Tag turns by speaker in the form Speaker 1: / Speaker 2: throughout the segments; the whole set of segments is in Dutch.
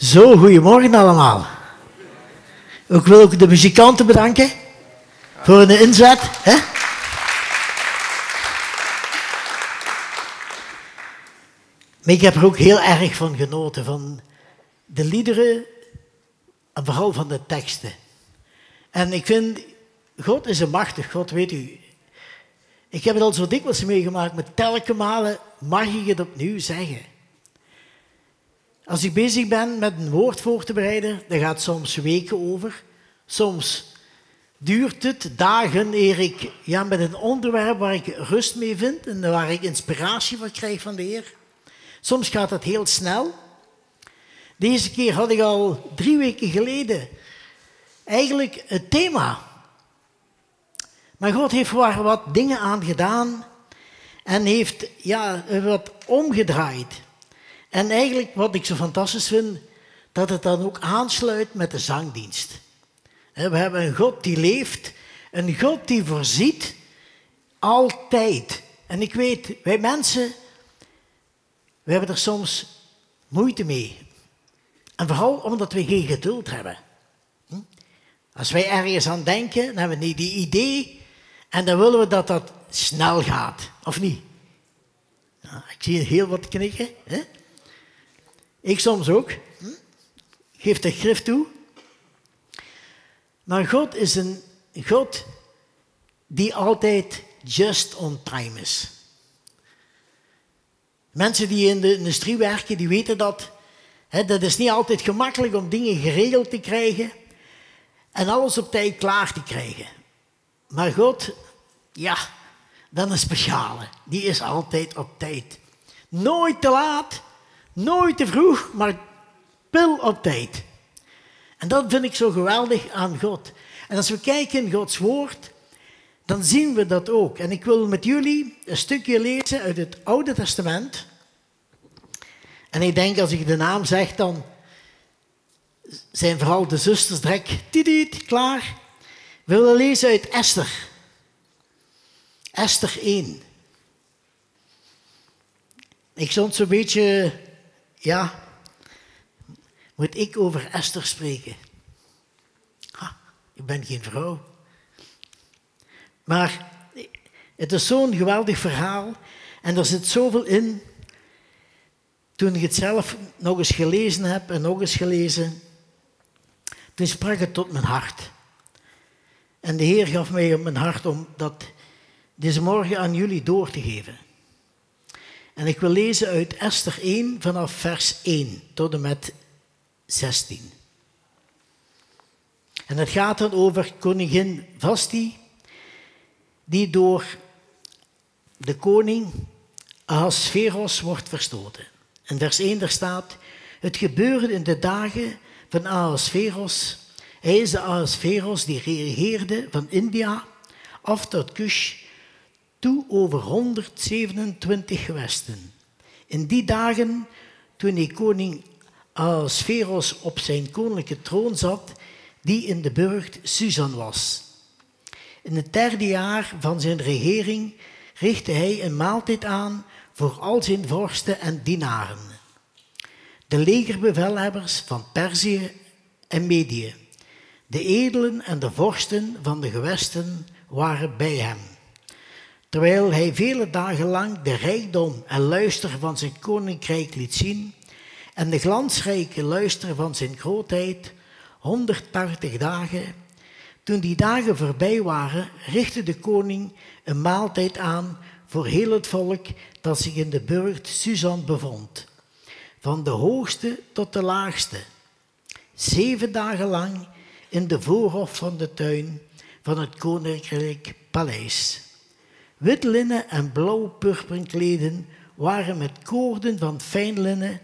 Speaker 1: Zo, goedemorgen allemaal. Ik wil ook de muzikanten bedanken voor hun inzet. Hè? Maar ik heb er ook heel erg van genoten, van de liederen en vooral van de teksten. En ik vind, God is een machtig God, weet u. Ik heb het al zo dikwijls meegemaakt, maar telkens malen mag ik het opnieuw zeggen. Als ik bezig ben met een woord voor te bereiden, dan gaat het soms weken over. Soms duurt het dagen eer ik met een onderwerp waar ik rust mee vind en waar ik inspiratie van krijg van de Heer. Soms gaat het heel snel. Deze keer had ik al 3 weken geleden eigenlijk het thema. Maar God heeft er wat dingen aan gedaan en heeft wat omgedraaid. En eigenlijk wat ik zo fantastisch vind, dat het dan ook aansluit met de zangdienst. We hebben een God die leeft, een God die voorziet, altijd. En ik weet, wij mensen, we hebben er soms moeite mee. En vooral omdat we geen geduld hebben. Als wij ergens aan denken, dan hebben we die idee en dan willen we dat dat snel gaat, of niet? Nou, ik zie heel wat knikken. Hè? Ik soms ook. Geef de grif toe. Maar God is een God die altijd just on time is. Mensen die in de industrie werken, die weten dat. Dat is niet altijd gemakkelijk om dingen geregeld te krijgen en alles op tijd klaar te krijgen. Maar God, dan een speciale. Die is altijd op tijd. Nooit te laat, nooit te vroeg, maar pil op tijd. En dat vind ik zo geweldig aan God. En als we kijken in Gods woord, dan zien we dat ook. En ik wil met jullie een stukje lezen uit het Oude Testament. En ik denk, als ik de naam zeg, dan zijn vooral de zusters direct klaar. We willen lezen uit Esther. Esther 1. Ik stond zo'n beetje, moet ik over Esther spreken? Ik ben geen vrouw. Maar het is zo'n geweldig verhaal en er zit zoveel in. Toen ik het zelf nog eens gelezen heb en nog eens gelezen, toen sprak het tot mijn hart. En de Heer gaf mij op mijn hart om dat deze morgen aan jullie door te geven. En ik wil lezen uit Esther 1 vanaf vers 1 tot en met 16. En het gaat dan over koningin Vasti, die door de koning Ahasveros wordt verstoten. In vers 1 daar staat, het gebeurde in de dagen van Ahasveros. Hij is de Ahasveros die regeerde van India af tot Kush, toe over 127 gewesten. In die dagen, toen die koning Ahasveros op zijn koninklijke troon zat, die in de burcht Susan was. In het 3e jaar van zijn regering richtte hij een maaltijd aan voor al zijn vorsten en dienaren. De legerbevelhebbers van Perzië en Medië, de edelen en de vorsten van de gewesten waren bij hem. Terwijl hij vele dagen lang de rijkdom en luister van zijn koninkrijk liet zien en de glansrijke luister van zijn grootheid, 180 dagen. Toen die dagen voorbij waren, richtte de koning een maaltijd aan voor heel het volk dat zich in de burcht Susan bevond, van de hoogste tot de laagste. 7 dagen lang in de voorhof van de tuin van het koninklijk paleis. Wit linnen en blauw-purperen kleden waren met koorden van fijn linnen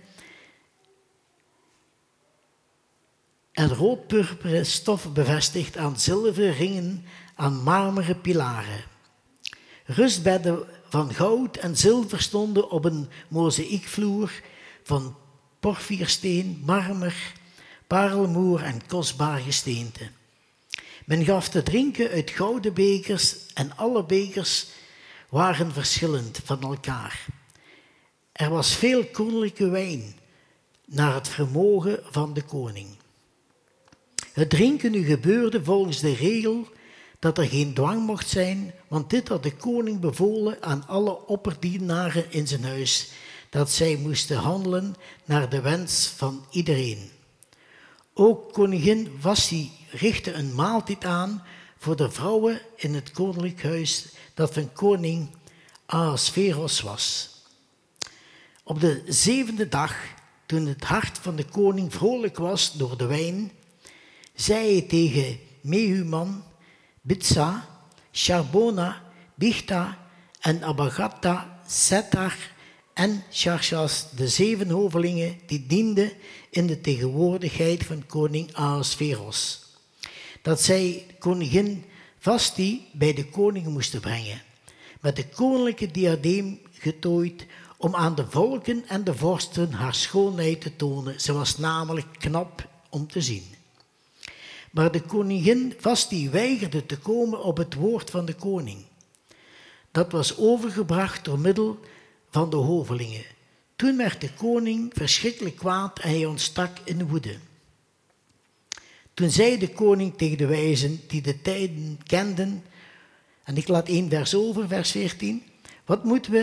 Speaker 1: en rood-purperen stof bevestigd aan zilveren ringen aan marmeren pilaren. Rustbedden van goud en zilver stonden op een mozaïekvloer van porfiersteen, marmer, parelmoer en kostbaar gesteente. Men gaf te drinken uit gouden bekers en alle bekers waren verschillend van elkaar. Er was veel koninklijke wijn, naar het vermogen van de koning. Het drinken nu gebeurde volgens de regel dat er geen dwang mocht zijn, want dit had de koning bevolen aan alle opperdienaren in zijn huis, dat zij moesten handelen naar de wens van iedereen. Ook koningin Vashti richtte een maaltijd aan voor de vrouwen in het koninklijk huis dat van koning Ahasveros was. Op de 7e dag, toen het hart van de koning vrolijk was door de wijn, zei hij tegen Mehuman, Bitsa, Sharbona, Bichta en Abagata, Setar en Sharshas, de 7 hovelingen die dienden in de tegenwoordigheid van koning Ahasveros, dat zij koningin Vashti bij de koning moesten brengen, met de koninklijke diadeem getooid, om aan de volken en de vorsten haar schoonheid te tonen. Ze was namelijk knap om te zien. Maar de koningin Vashti weigerde te komen op het woord van de koning. Dat was overgebracht door middel van de hovelingen. Toen werd de koning verschrikkelijk kwaad en hij ontstak in woede. Toen zei de koning tegen de wijzen die de tijden kenden, en ik laat 1 vers over, vers 14, wat moeten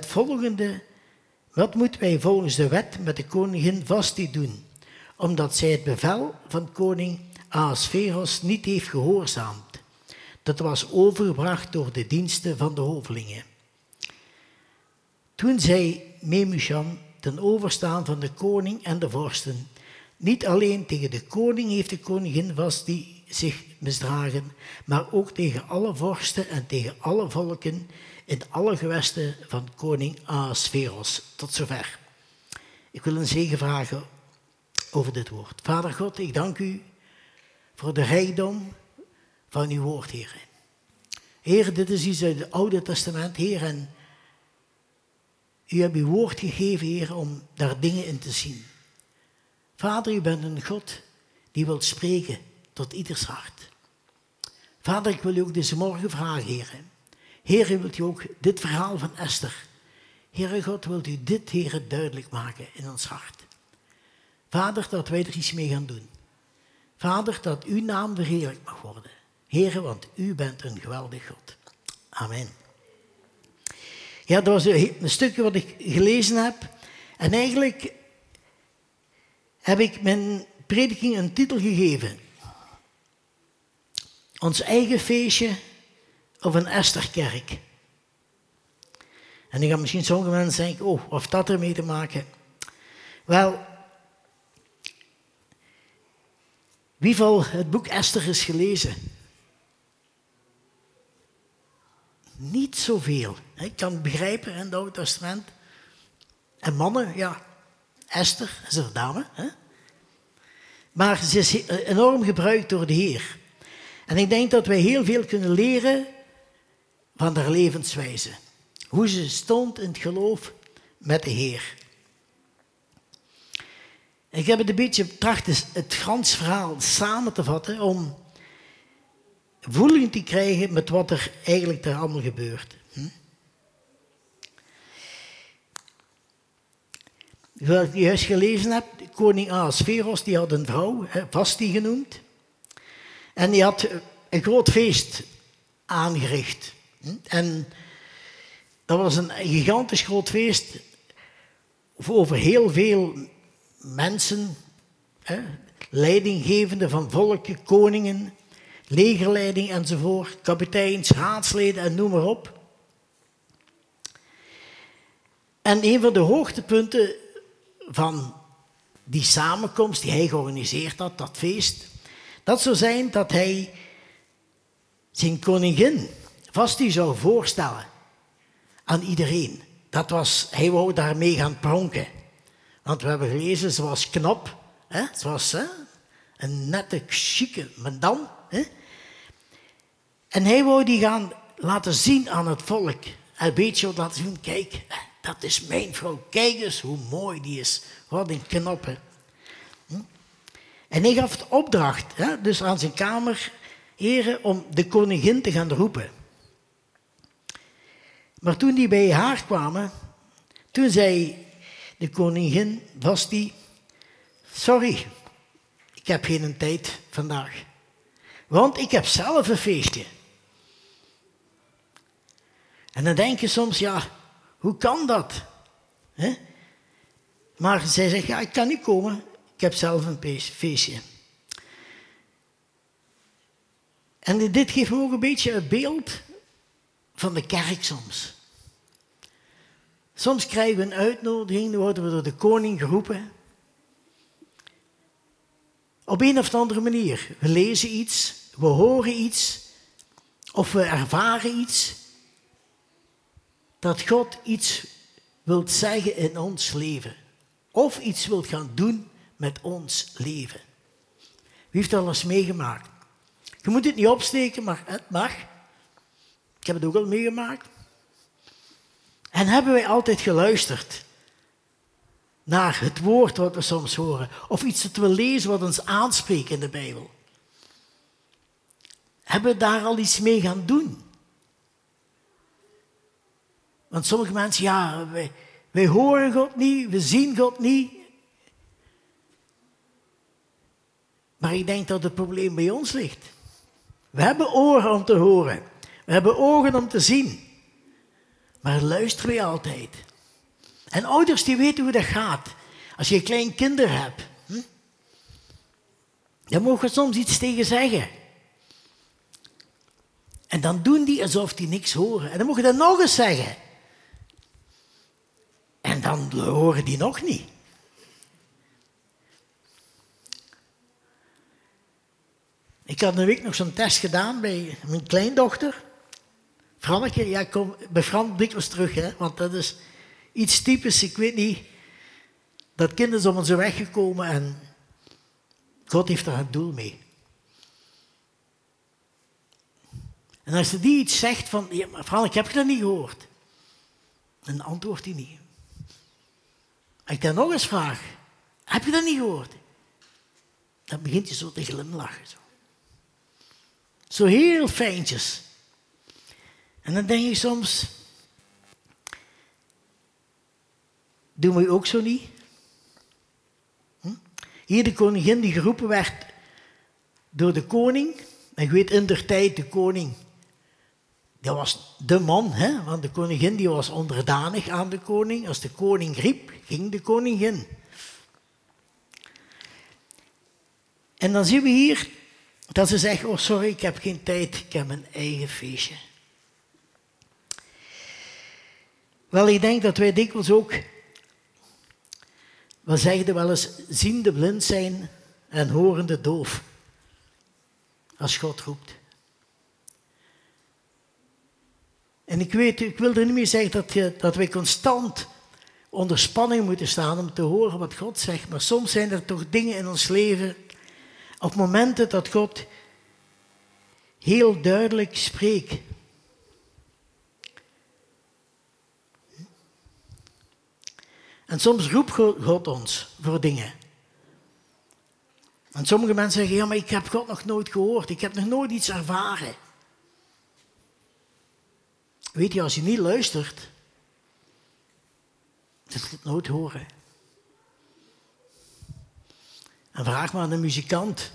Speaker 1: wij volgens de wet met de koningin Vashti doen, omdat zij het bevel van koning Ahasveros niet heeft gehoorzaamd. Dat was overgebracht door de diensten van de hovelingen. Toen zei Memucan, ten overstaan van de koning en de vorsten, niet alleen tegen de koning heeft de koningin Vashti zich misdragen, maar ook tegen alle vorsten en tegen alle volken in alle gewesten van koning Ahasveros. Tot zover. Ik wil een zegen vragen over dit woord. Vader God, ik dank u voor de rijkdom van uw woord, Heer. Heer, dit is iets uit het Oude Testament, Heer, en u hebt uw woord gegeven, Heer, om daar dingen in te zien. Vader, u bent een God die wilt spreken tot ieders hart. Vader, ik wil u ook deze morgen vragen, Heer. Heer, wilt u ook dit verhaal van Esther, Heere God, wilt u dit, Heer, duidelijk maken in ons hart. Vader, dat wij er iets mee gaan doen. Vader, dat uw naam verheerlijk mag worden. Heere, want u bent een geweldig God. Amen. Ja, dat was een stukje wat ik gelezen heb. En eigenlijk heb ik mijn prediking een titel gegeven. Ons eigen feestje of een Estherkerk. En dan gaan misschien sommige mensen denken, oh, wat heeft dat ermee te maken? Wel, wie van het boek Esther is gelezen? Niet zoveel. Ik kan het begrijpen in het Oude Testament. En mannen, ja, Esther is een dame. Hè? Maar ze is enorm gebruikt door de Heer. En ik denk dat wij heel veel kunnen leren van haar levenswijze. Hoe ze stond in het geloof met de Heer. Ik heb het een beetje betracht, het gans verhaal samen te vatten, om voeling te krijgen met wat er eigenlijk daar allemaal gebeurt. Zoals ik juist gelezen heb, koning Ahasveros, die had een vrouw, Vashti genoemd. En die had een groot feest aangericht. En dat was een gigantisch groot feest over heel veel mensen, leidinggevenden van volken, koningen, legerleiding enzovoort, kapiteins, raadsleden en noem maar op. En een van de hoogtepunten van die samenkomst die hij georganiseerd had, dat feest, dat zou zijn dat hij zijn koningin Vashti zou voorstellen aan iedereen. Hij wou daarmee gaan pronken. Want we hebben gelezen, ze was knap. Ze was een nette, chique madame. En hij wou die gaan laten zien aan het volk. Een beetje laten zien, kijk, dat is mijn vrouw. Kijk eens hoe mooi die is. Wat een knappe. En hij gaf de opdracht, dus aan zijn kamerheren, om de koningin te gaan roepen. Maar toen die bij haar kwamen, toen zei de koningin Vashti, sorry, ik heb geen tijd vandaag. Want ik heb zelf een feestje. En dan denk je soms, ja, hoe kan dat? Hè? Maar zij zegt, ja, ik kan niet komen. Ik heb zelf een feestje. En dit geeft me ook een beetje het beeld van de kerk soms. Soms krijgen we een uitnodiging, dan worden we door de koning geroepen. Op een of andere manier. We lezen iets, we horen iets, of we ervaren iets. Dat God iets wilt zeggen in ons leven. Of iets wilt gaan doen met ons leven. Wie heeft dat al eens meegemaakt? Je moet het niet opsteken, maar het mag. Ik heb het ook al meegemaakt. En hebben wij altijd geluisterd naar het woord wat we soms horen. Of iets dat we lezen wat ons aanspreekt in de Bijbel. Hebben we daar al iets mee gaan doen? Want sommige mensen, ja, wij horen God niet, we zien God niet. Maar ik denk dat het probleem bij ons ligt. We hebben oren om te horen. We hebben ogen om te zien. Maar luisteren we altijd. En ouders die weten hoe dat gaat. Als je klein kinderen hebt. Dan mogen we soms iets tegen zeggen. En dan doen die alsof die niks horen. En dan mogen we dat nog eens zeggen. En dan horen die nog niet. Ik had een week nog zo'n test gedaan bij mijn kleindochter. Franneke, ja, ik kom bij Fran dikwijls terug, hè, want dat is iets typisch. Ik weet niet, dat kind is op onze weg gekomen en God heeft daar een doel mee. En als ze die iets zegt van, ja, maar Franneke, heb je dat niet gehoord? Dan antwoordt hij niet. Als ik dan nog eens vraag, heb je dat niet gehoord? Dan begint hij zo te glimlachen. Zo heel fijntjes. En dan denk je soms, doen we ook zo niet? Hier de koningin die geroepen werd door de koning. En je weet indertijd, de koning, dat was de man, hè? Want de koningin die was onderdanig aan de koning. Als de koning riep, ging de koningin. En dan zien we hier dat ze zegt, oh sorry, ik heb geen tijd, ik heb mijn eigen feestje. Wel, ik denk dat wij dikwijls ook, we zeggen wel eens, ziende blind zijn en horende doof. Als God roept. En ik wil er niet meer zeggen dat wij constant onder spanning moeten staan om te horen wat God zegt. Maar soms zijn er toch dingen in ons leven, op momenten dat God heel duidelijk spreekt. En soms roept God ons voor dingen. En sommige mensen zeggen, ja, maar ik heb God nog nooit gehoord. Ik heb nog nooit iets ervaren. Weet je, als je niet luistert, dan zul je het nooit horen. En vraag maar aan een muzikant.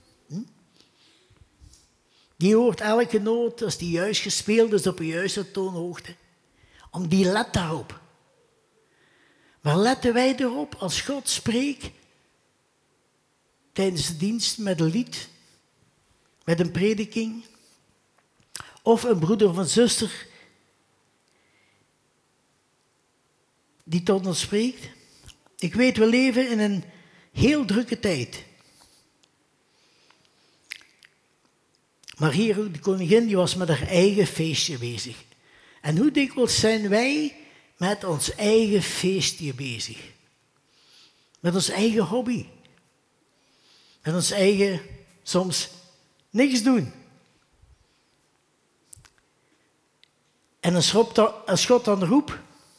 Speaker 1: Die hoort elke noot, als die juist gespeeld is, op de juiste toonhoogte. Die let daarop. Maar letten wij erop als God spreekt tijdens de dienst met een lied, met een prediking, of een broeder of een zuster die tot ons spreekt? Ik weet, we leven in een heel drukke tijd. Maar hier, de koningin, die was met haar eigen feestje bezig. En hoe dikwijls zijn wij met ons eigen feestje bezig? Met ons eigen hobby. Met ons eigen, soms, niks doen. En als God dan roept,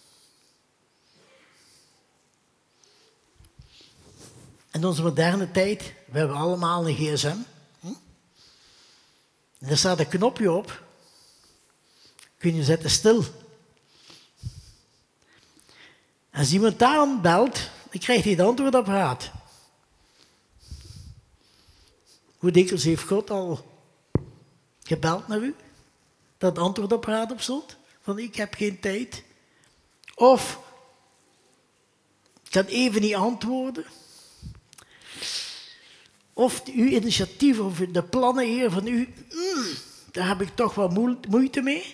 Speaker 1: in onze moderne tijd, we hebben allemaal een gsm. En daar staat een knopje op. Kun je zetten stil. En als iemand daarom belt, dan krijgt hij het antwoordapparaat. Hoe dikwijls heeft God al gebeld naar u? Dat antwoordapparaat op stond? Van ik heb geen tijd. Of ik kan even niet antwoorden. Of uw initiatief of de plannen hier van u, daar heb ik toch wel moeite mee.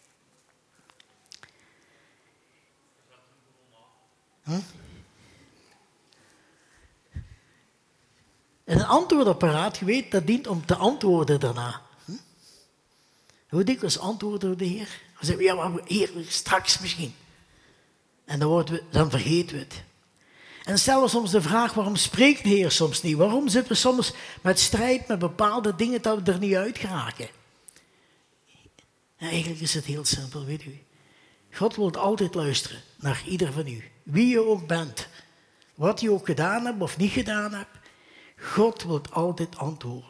Speaker 1: En een antwoordapparaat, je weet, dat dient om te antwoorden daarna. Hoe dikwijls antwoorden we de Heer? Dan zeggen we, ja, maar Heer, straks misschien. En dan vergeten we het. En stellen we soms de vraag, waarom spreekt de Heer soms niet? Waarom zitten we soms met strijd met bepaalde dingen dat we er niet uit geraken? Ja, eigenlijk is het heel simpel, weet u. God wil altijd luisteren naar ieder van u. Wie je ook bent. Wat je ook gedaan hebt of niet gedaan hebt. God wil altijd antwoorden.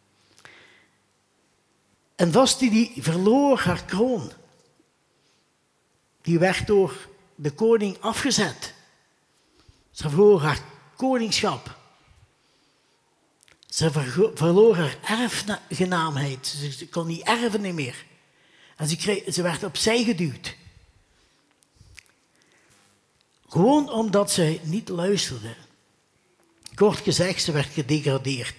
Speaker 1: En Vasti die verloor haar kroon. Die werd door de koning afgezet. Ze verloor haar koningschap. Ze verloor haar erfgenaamheid. Ze kon niet erven meer. En ze werd opzij geduwd. Gewoon omdat ze niet luisterde. Kort gezegd, ze werd gedegradeerd.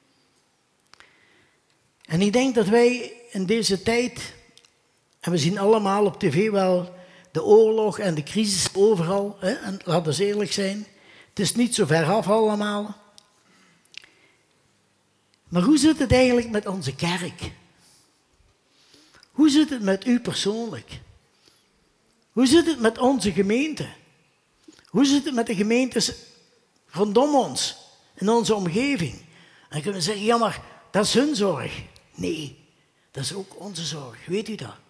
Speaker 1: En ik denk dat wij in deze tijd, en we zien allemaal op tv wel de oorlog en de crisis overal, hè, en laten we eens eerlijk zijn, het is niet zo ver af allemaal. Maar hoe zit het eigenlijk met onze kerk? Hoe zit het met u persoonlijk? Hoe zit het met onze gemeente? Hoe zit het met de gemeentes rondom ons, in onze omgeving? En dan kunnen we zeggen, ja maar dat is hun zorg. Nee, dat is ook onze zorg, weet u dat?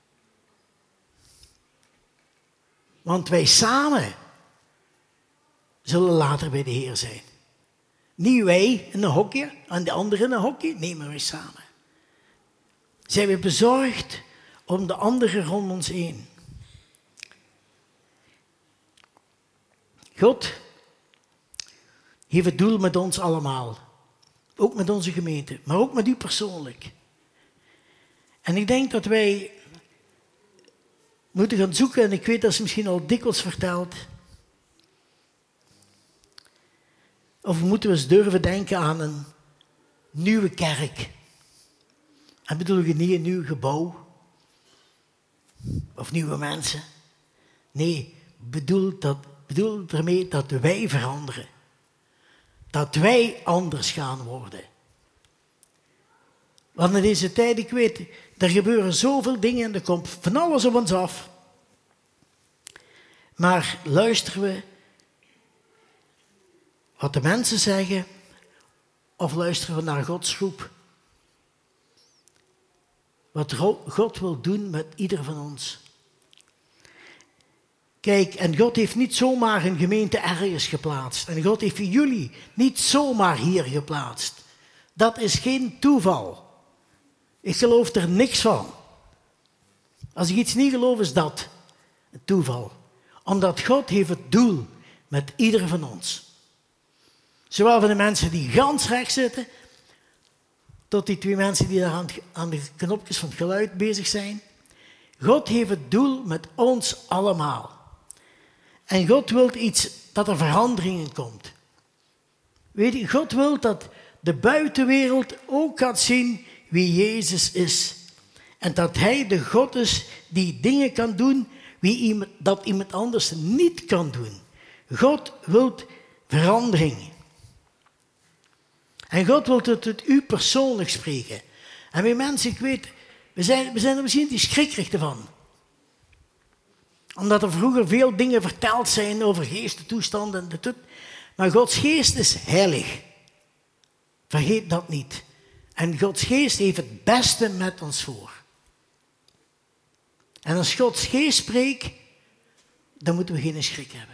Speaker 1: Want wij samen zullen later bij de Heer zijn. Niet wij in een hokje en de anderen in een hokje, nee, maar wij samen. Zijn we bezorgd om de anderen rond ons heen? God heeft het doel met ons allemaal. Ook met onze gemeente, maar ook met u persoonlijk. En ik denk dat wij moeten gaan zoeken, en ik weet dat is misschien al dikwijls verteld. Of moeten we eens durven denken aan een nieuwe kerk. En bedoel je niet een nieuw gebouw? Of nieuwe mensen? Nee, bedoel ermee dat wij veranderen. Dat wij anders gaan worden. Want in deze tijd, ik weet, er gebeuren zoveel dingen en er komt van alles op ons af. Maar luisteren we wat de mensen zeggen, of luisteren we naar Gods roep? Wat God wil doen met ieder van ons. Kijk, en God heeft niet zomaar een gemeente ergens geplaatst. En God heeft jullie niet zomaar hier geplaatst. Dat is geen toeval. Ik geloof er niks van. Als ik iets niet geloof, is dat een toeval. Omdat God heeft het doel met ieder van ons. Zowel van de mensen die gans recht zitten, tot die twee mensen die daar aan de knopjes van het geluid bezig zijn. God heeft het doel met ons allemaal. En God wil iets, dat er veranderingen komt. Weet je, God wil dat de buitenwereld ook gaat zien wie Jezus is. En dat Hij de God is die dingen kan doen dat iemand anders niet kan doen. God wil verandering. En God wil het tot u persoonlijk spreken. En wij mensen, ik weet, we zijn er misschien die schrikkerig van. Omdat er vroeger veel dingen verteld zijn over geestentoestanden. Maar Gods geest is heilig. Vergeet dat niet. En Gods geest heeft het beste met ons voor. En als Gods geest spreekt, dan moeten we geen schrik hebben.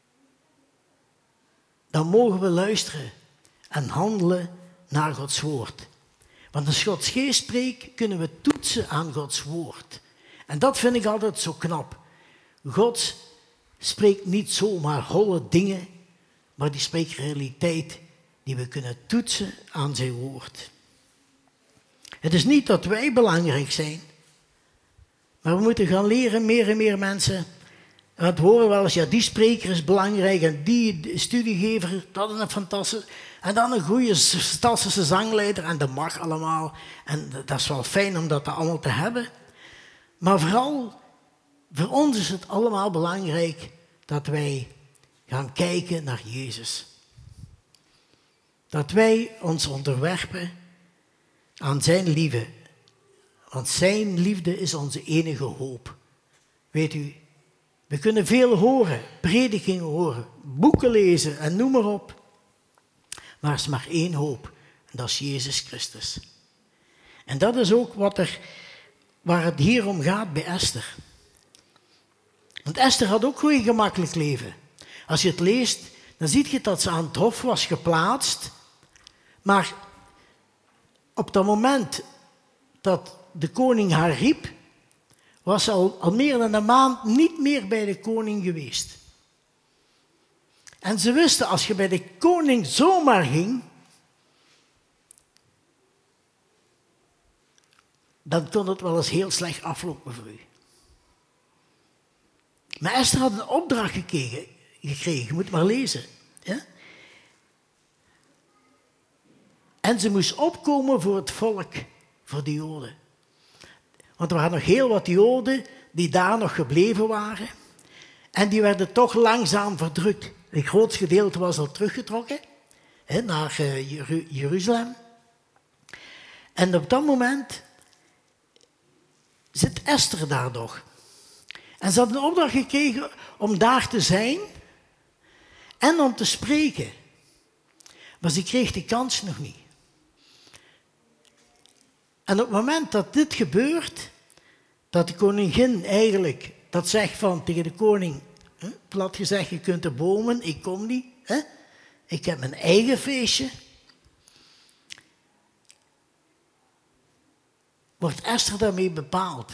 Speaker 1: Dan mogen we luisteren en handelen naar Gods woord. Want als Gods geest spreekt, kunnen we toetsen aan Gods woord. En dat vind ik altijd zo knap. God spreekt niet zomaar holle dingen, maar die spreekt realiteit die we kunnen toetsen aan zijn woord. Het is niet dat wij belangrijk zijn, maar we moeten gaan leren, meer en meer mensen. We horen wel eens, ja, die spreker is belangrijk en die studiegever, dat is een fantastisch. En dan een goede, fantastische zangleider en dat mag allemaal. En dat is wel fijn om dat allemaal te hebben. Maar vooral, voor ons is het allemaal belangrijk dat wij gaan kijken naar Jezus. Dat wij ons onderwerpen aan zijn liefde. Want zijn liefde is onze enige hoop. Weet u, we kunnen veel horen, predikingen horen, boeken lezen en noem maar op. Maar er is maar één hoop, en dat is Jezus Christus. En dat is ook waar het hier om gaat bij Esther. Want Esther had ook geen gemakkelijk leven. Als je het leest, dan zie je dat ze aan het hof was geplaatst. Maar op dat moment dat de koning haar riep, was ze al meer dan een maand niet meer bij de koning geweest. En ze wisten, als je bij de koning zomaar ging, dan kon het wel eens heel slecht aflopen voor u. Maar Esther had een opdracht gekregen. Je moet maar lezen. Ja? En ze moest opkomen voor het volk, voor de Joden. Want er waren nog heel wat Joden die daar nog gebleven waren. En die werden toch langzaam verdrukt. Het grootste gedeelte was al teruggetrokken naar Jeruzalem. En op dat moment zit Esther daar nog. En ze had een opdracht gekregen om daar te zijn en om te spreken. Maar ze kreeg die kans nog niet. En op het moment dat dit gebeurt, dat de koningin eigenlijk dat zegt tegen de koning, plat gezegd, je kunt de bomen, ik kom niet, ik heb mijn eigen feestje. Wordt Esther daarmee bepaald.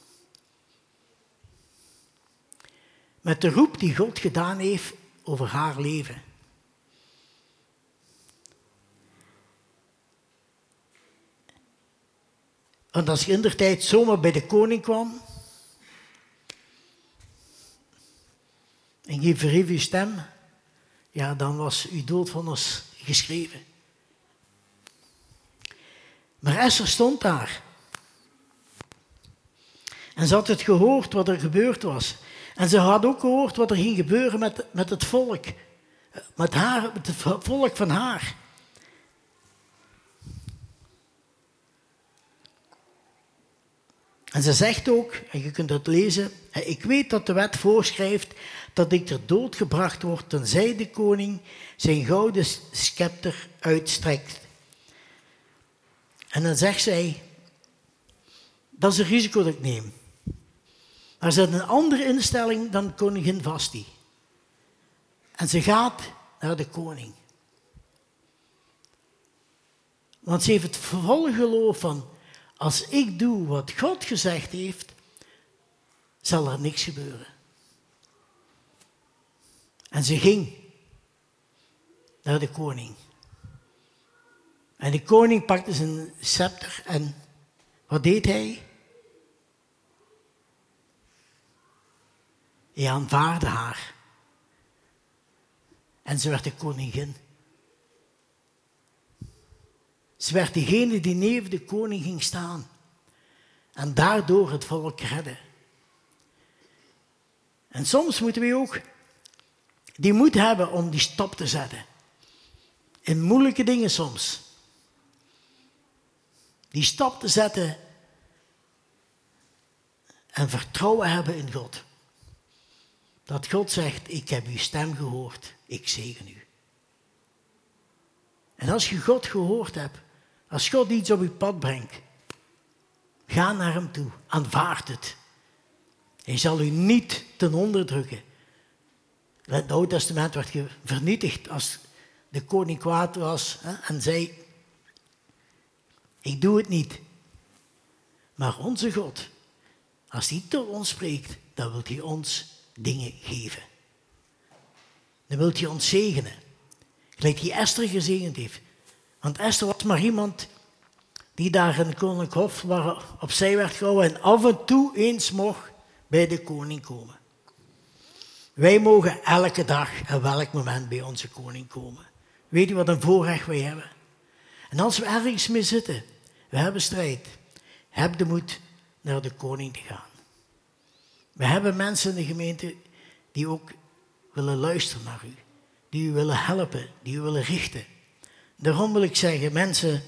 Speaker 1: Met de roep die God gedaan heeft over haar leven. Want als je indertijd zomaar bij de koning kwam en je verhief uw stem, ja, dan was uw doodvonnis geschreven. Maar Esther stond daar. En ze had het gehoord wat er gebeurd was. En ze had ook gehoord wat er ging gebeuren met het volk. Met het volk van haar. En ze zegt ook, en je kunt het lezen, ik weet dat de wet voorschrijft dat ik ter dood gebracht word tenzij de koning zijn gouden scepter uitstrekt. En dan zegt zij, dat is een risico dat ik neem. Maar ze had een andere instelling dan koningin Vasti. En ze gaat naar de koning. Want ze heeft het volle geloof van, als ik doe wat God gezegd heeft, zal er niks gebeuren. En ze ging naar de koning. En de koning pakte zijn scepter en wat deed hij? Hij aanvaardde haar. En ze werd de koningin. Ze werd degene die neven de koning ging staan. En daardoor het volk redden. En soms moeten we ook die moed hebben om die stap te zetten. In moeilijke dingen soms. Die stap te zetten en vertrouwen hebben in God. Dat God zegt, ik heb uw stem gehoord, ik zegen u. En als je God gehoord hebt, als God iets op je pad brengt, ga naar hem toe, aanvaard het. Hij zal u niet ten onder drukken. In het Oude Testament werd je vernietigd als de koning kwaad was en zei, ik doe het niet. Maar onze God, als hij tot ons spreekt, dan wil hij ons dingen geven. Dan wil hij ons zegenen. Gelijk die Esther gezegend heeft. Want Esther was maar iemand die daar in het koninklijk hof opzij werd gehouden en af en toe eens mocht bij de koning komen. Wij mogen elke dag en welk moment bij onze koning komen. Weet je wat een voorrecht wij hebben? En als we ergens mee zitten, we hebben strijd, heb de moed naar de koning te gaan. We hebben mensen in de gemeente die ook willen luisteren naar u, die u willen helpen, die u willen richten. Daarom wil ik zeggen, mensen,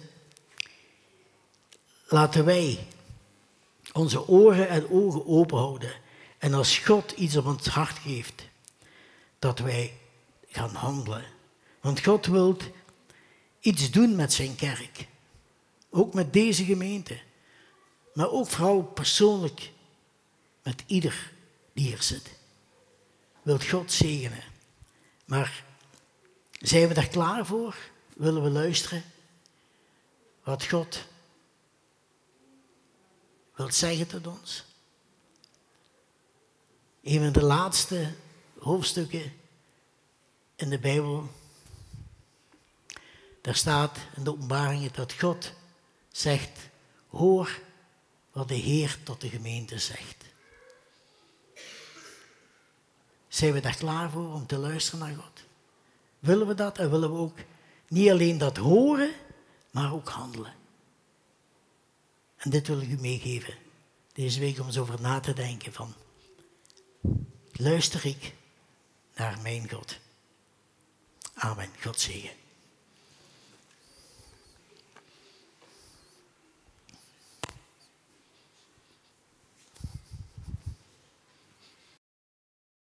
Speaker 1: laten wij onze oren en ogen open houden. En als God iets op ons hart geeft, dat wij gaan handelen. Want God wil iets doen met zijn kerk. Ook met deze gemeente. Maar ook vooral persoonlijk met ieder die hier zit. Wilt God zegenen. Maar zijn we daar klaar voor? Willen we luisteren? Wat God wil zeggen tot ons? Een van de laatste hoofdstukken in de Bijbel. Daar staat in de openbaringen dat God zegt, hoor wat de Heer tot de gemeente zegt. Zijn we daar klaar voor om te luisteren naar God? Willen we dat en willen we ook niet alleen dat horen, maar ook handelen. En dit wil ik u meegeven, deze week om eens over na te denken van, luister ik naar mijn God. Amen. God zegen.